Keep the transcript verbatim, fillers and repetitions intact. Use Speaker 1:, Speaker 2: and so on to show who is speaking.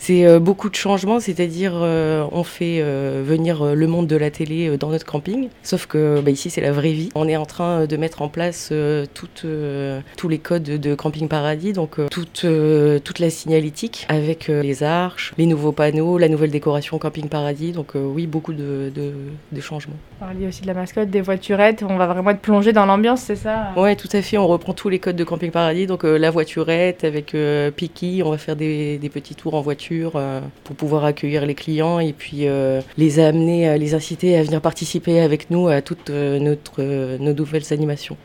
Speaker 1: C'est euh, beaucoup de changements, c'est-à-dire euh, on fait euh, venir euh, le monde de la télé euh, dans notre camping, sauf que bah, ici c'est la vraie vie. On est en train de mettre en place euh, toute, euh, tous les codes de Camping Paradis, donc euh, toute, euh, toute la signalétique avec euh, les arches, les nouveaux panneaux, la nouvelle décoration Camping Paradis, donc euh, oui, beaucoup de, de, de changements.
Speaker 2: On parlait aussi de la mascotte, des voiturettes, on va vraiment être plongé dans l'ambiance, c'est ça?
Speaker 1: Ouais, tout à fait, on reprend tous les codes de Camping Paradis, donc euh, la voiturette avec euh, Piki, on va faire des, des petits tours en voiture euh, pour pouvoir accueillir les clients et puis euh, les amener, les inciter à venir participer avec nous à toutes euh, notre, euh, nos nouvelles animations.